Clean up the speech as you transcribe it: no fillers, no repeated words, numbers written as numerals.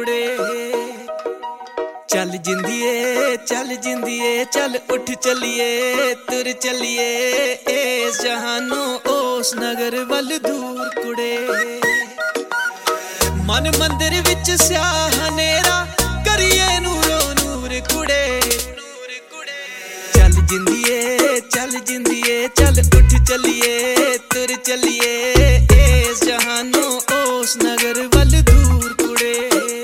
कुड़े। चल जिंदिए चल उठ चलिए तुर चलिए इस जहानों उस नगर वल दूर कुड़े। मन मंदिर विच स्याह हनेरा करिए नूरो नूर कुड़े। चल जिंदिए चल उठ चलिए तुर चलिए इस जहानों उस नगर वल दूर कुड़े।